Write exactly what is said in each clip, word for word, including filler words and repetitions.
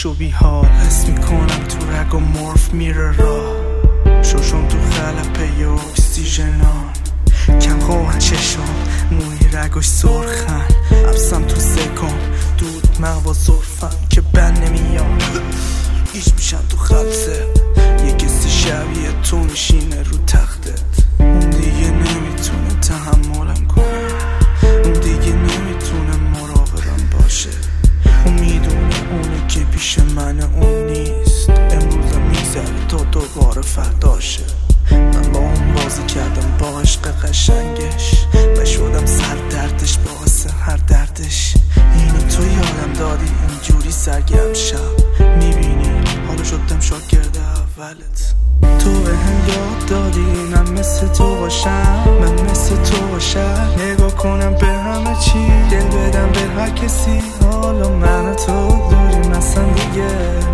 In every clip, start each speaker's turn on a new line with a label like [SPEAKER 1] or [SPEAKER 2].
[SPEAKER 1] و بیحال حس میکنم تو رگ و مرف میره راه شوشم تو خلپه یا اکسیژنان کم خواه چشم موی رگوش سرخن عبسم تو سکم دود مغوا زرفم که بند نمیاد هیچ میشم تو خبسه یه کسی شبیه تو میشینه رو تختت اون دیگه نمیتونه تحملم کنه اون دیگه نمیتونه مراقبم باشه اون میدونه اونی که پیش من اون نیست امروزم میگذره تا دوباره فرداشه من با اون بازی کردم با عشق قشنگش و شدم سر دردش باعث هر دردش اینو تو یادم دادی اینجوری سرگرم شب میبینی حالا شدم شاگرد اولت تو به هم یاد دادی من مثل تو باشم من مثل تو باشم نگاه کنم به همه چی دل بدم به هر کسی حالا من تو دوریم اصلا دیگه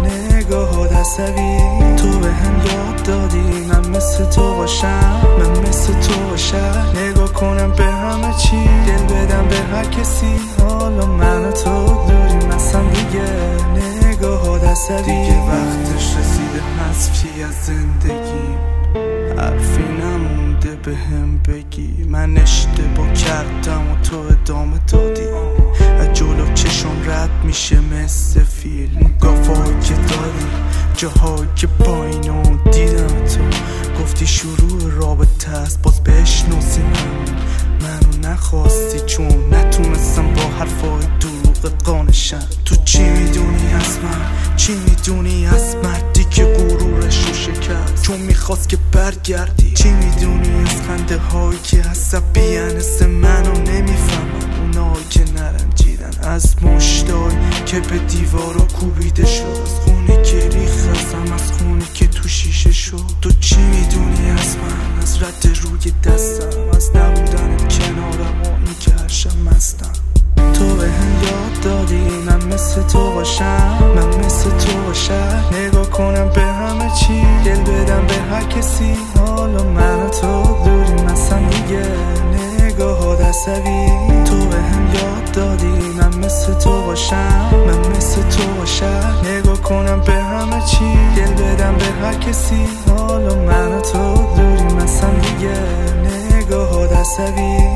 [SPEAKER 1] نگاه عصبی تو به هم یاد دادی من مثل تو باشم من مثل تو باشم نگاه کنم به همه چی دل بدم به هر کسی حالا من تو دوریم اصلا دیگه نگاه عصبی دیگه وقتش رسیده حذفی از زندگی حرفی نمونده به هم بگی من اشتباه کردم و تو ادامه دادی از جلو چشم رد میشه مثل فیلم گافایی که دادی جاهایی که پایین و دیدم تو گفتی شروع رابطه است باز بشناسی من منو نخواستی چون نتونستم با حرفای دروغ قانشم تو چی میدونی از من چی میدونی از مردی که غرورش رو شکست چون میخواست که برگردی چی میدونی از خنده هایی که عصبیان حس منو نمیفهمن اونایی که نرنجیدن از مشتای که به دیوارا کوبیده شد از خونه که ریختم از خونه که تو شیشه شد تو چی میدونی از من از رد روی دستم از نبودن کنارم و این که هرشم مستم تو به هم یاد دادی من مثل تو باشم من مثل تو باشم نگاه کنم به همه چی دل بدم به هر کسی حالا من تو دوریم اصلا دیگه نگاه عصبی تو به هم یاد دادی من مثل تو باشم من مثل تو باشم نگاه کنم به همه چی دل بدم به هر کسی حالا من تو دوریم اصلا دیگه نگاه عصبی